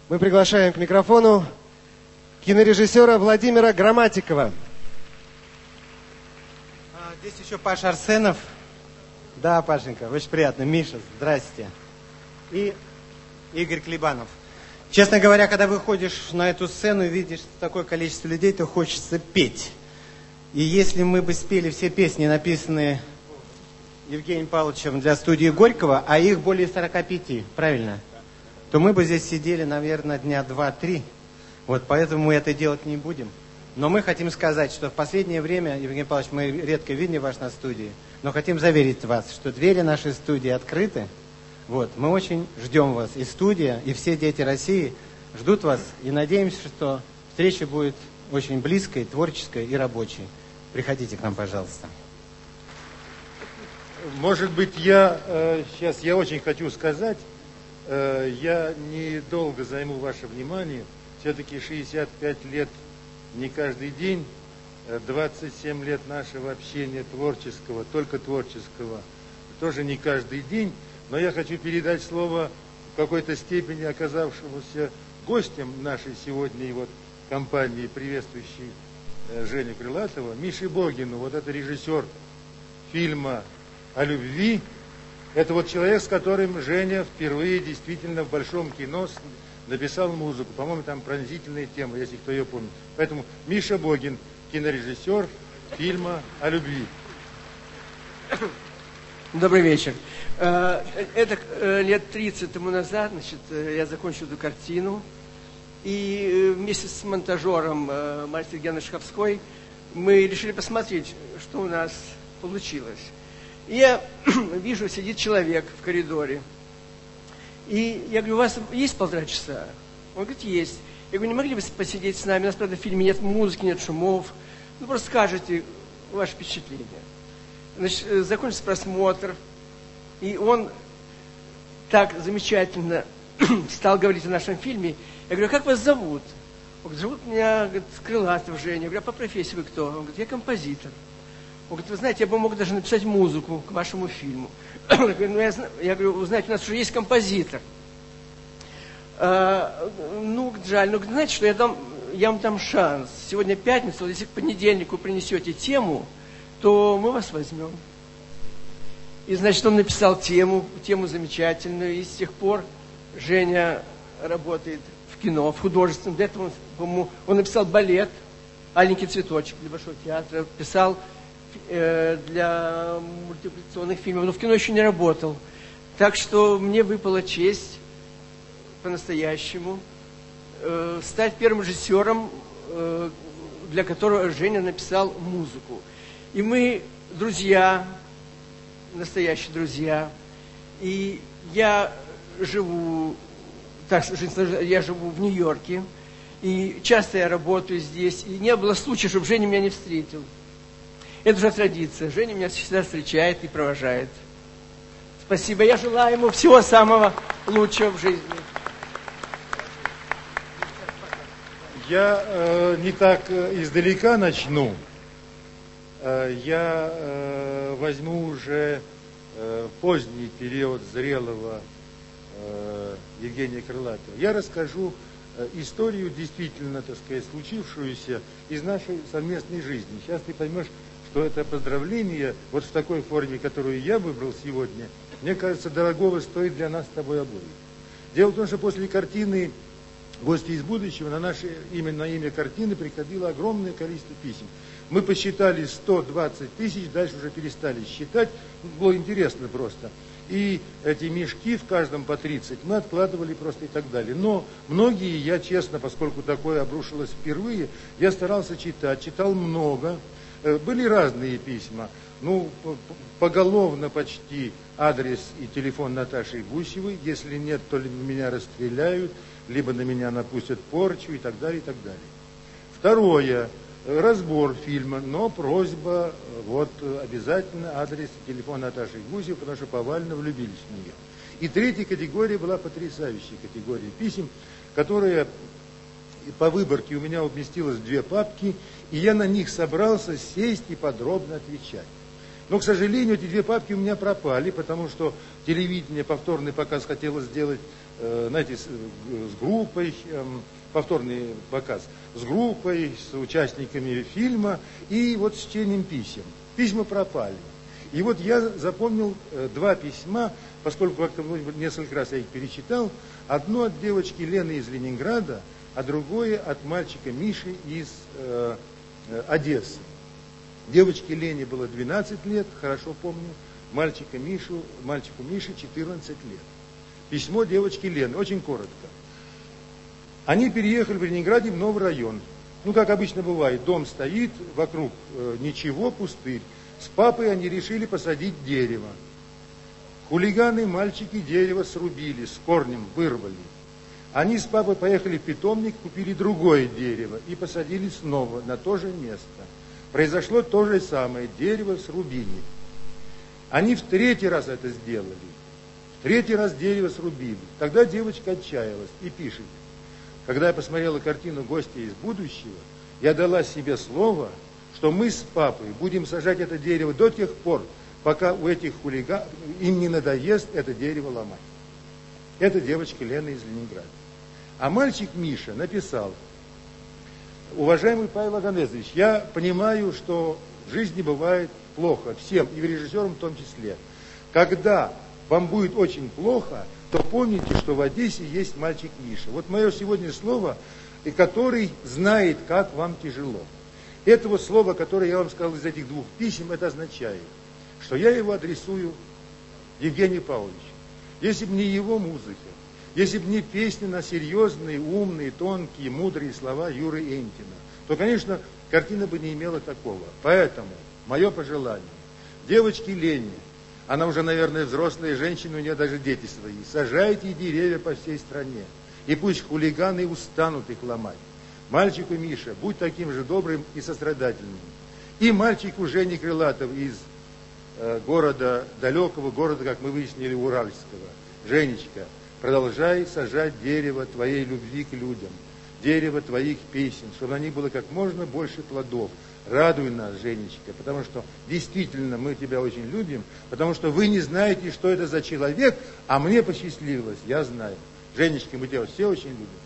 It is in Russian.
Мы приглашаем к микрофону кинорежиссера Владимира Грамматикова. Здесь еще Паша Арсенов. Да, Пашенька, очень приятно. Миша, здрасте. И Игорь Клебанов. Честно говоря, когда выходишь на эту сцену и видишь такое количество людей, то хочется петь. И если мы бы спели все песни, написанные Евгением Павловичем для студии Горького, а их более 45, правильно? То мы бы здесь сидели, наверное, дня 2-3. Вот, поэтому мы это делать не будем. Но мы хотим сказать, что в последнее время, Евгений Павлович, мы редко видели вас на студии, но хотим заверить вас, что двери нашей студии открыты. Вот, мы очень ждем вас. И студия, и все дети России ждут вас. И надеемся, что встреча будет очень близкой, творческой и рабочей. Приходите к нам, пожалуйста. Может быть, я очень хочу сказать, я недолго займу ваше внимание. Все-таки 65 лет не каждый день, 27 лет нашего общения творческого, только творческого, тоже не каждый день. Но я хочу передать слово в какой-то степени оказавшемуся гостем нашей сегодня вот компании, приветствующей Женю Крылатова, Мише Богину. Вот это режиссер фильма о любви. Это вот человек, с которым Женя впервые действительно в большом кино написал музыку. По-моему, там пронзительная тема, если кто ее помнит. Поэтому Миша Богин, кинорежиссер фильма о любви. Добрый вечер. Это лет 30 тому назад, значит, я закончил эту картину. И вместе с монтажером Мартой Геной Шаховской мы решили посмотреть, что у нас получилось. И я вижу, сидит человек в коридоре. И я говорю, у вас есть 1,5 часа? Он говорит, есть. Я говорю, не могли бы посидеть с нами? У нас, правда, в фильме нет музыки, нет шумов. Ну, просто скажите ваше впечатление. Значит, закончился просмотр. И он так замечательно стал говорить о нашем фильме. Я говорю, как вас зовут? Он говорит, зовут меня, говорит, Крылатов Женя. Я говорю, а по профессии вы кто? Он говорит, я композитор. Он говорит, вы знаете, я бы мог даже написать музыку к вашему фильму. Я говорю, вы знаете, у нас уже есть композитор. Ну, жаль, но знаете, что я вам дам шанс. Сегодня пятница, вот если к понедельнику принесете тему, то мы вас возьмем. И, значит, он написал тему замечательную, и с тех пор Женя работает в кино, в художественном. Для этого он написал балет «Аленький цветочек» для Большого театра, писал для мультипликационных фильмов, но в кино еще не работал. Так что мне выпала честь по-настоящему стать первым режиссером, для которого Женя написал музыку. И мы друзья, настоящие друзья. И я живу в Нью-Йорке, и часто я работаю здесь, и не было случая, чтобы Женя меня не встретил. Это уже традиция. Женя меня всегда встречает и провожает. Спасибо. Я желаю ему всего самого лучшего в жизни. Я не так издалека начну. Я возьму уже поздний период зрелого Евгения Крылатова. Я расскажу историю, действительно, так сказать, случившуюся из нашей совместной жизни. Сейчас ты поймешь, что это поздравление вот в такой форме, которую я выбрал сегодня, мне кажется, дорогого стоит для нас с тобой обоих. Дело в том, что после картины «Гости из будущего» на имя картины приходило огромное количество писем. Мы посчитали 120 тысяч, дальше уже перестали считать, было интересно просто. И эти мешки, в каждом по 30, мы откладывали просто и так далее. Но многие, я честно, поскольку такое обрушилось впервые, я старался читать, читал много. Были разные письма. Ну, поголовно почти адрес и телефон Наташи Гусевой. Если нет, то либо меня расстреляют, либо на меня напустят порчу и так далее, и так далее. Второе. Разбор фильма, но просьба, вот обязательно адрес и телефон Наташи Гусевой, потому что повально влюбились в нее. И третья категория была потрясающая категория писем, которая по выборке у меня уместилась в 2 папки, и я на них собрался сесть и подробно отвечать. Но, к сожалению, эти две папки у меня пропали, потому что телевидение повторный показ хотело сделать, знаете, с группой, повторный показ с группой, с участниками фильма и вот с чтением писем. Письма пропали. И вот я запомнил два письма, поскольку как-то несколько раз я их перечитал. Одно от девочки Лены из Ленинграда, а другое от мальчика Миши из Одессы. Девочке Лене было 12 лет, хорошо помню, мальчику Мише 14 лет. Письмо девочки Лены, очень коротко. Они переехали в Ленинграде в новый район. Ну, как обычно бывает, дом стоит, вокруг ничего, пустырь. С папой они решили посадить дерево. Хулиганы, мальчики дерево срубили, с корнем вырвали. Они с папой поехали в питомник, купили другое дерево и посадили снова на то же место. Произошло то же самое, дерево срубили. Они в третий раз это сделали. В третий раз дерево срубили. Тогда девочка отчаялась и пишет: когда я посмотрела картину «Гостья из будущего», я дала себе слово, что мы с папой будем сажать это дерево до тех пор, пока у этих хулиганов им не надоест это дерево ломать. Это девочка Лена из Ленинграда. А мальчик Миша написал: уважаемый Павел Аганезович, я понимаю, что в жизни бывает плохо, всем, и режиссерам в том числе. Когда вам будет очень плохо, то помните, что в Одессе есть мальчик Миша. Вот мое сегодня слово, который знает, как вам тяжело. Это вот слово, которое я вам сказал из этих двух писем, это означает, что я его адресую Евгению Павловичу. Если бы не его музыка, если бы не песни на серьезные, умные, тонкие, мудрые слова Юры Энтина, то, конечно, картина бы не имела такого. Поэтому мое пожелание девочке Лене, она уже, наверное, взрослая женщина, у нее даже дети свои, сажайте деревья по всей стране, и пусть хулиганы устанут их ломать. Мальчику Миша, будь таким же добрым и сострадательным. И мальчику Жени Крылатов из города, далекого города, как мы выяснили, Уральского: Женечка, продолжай сажать дерево твоей любви к людям, дерево твоих песен, чтобы на них было как можно больше плодов. Радуй нас, Женечка, потому что действительно мы тебя очень любим, потому что вы не знаете, что это за человек, а мне посчастливилось, я знаю. Женечка, мы тебя все очень любим.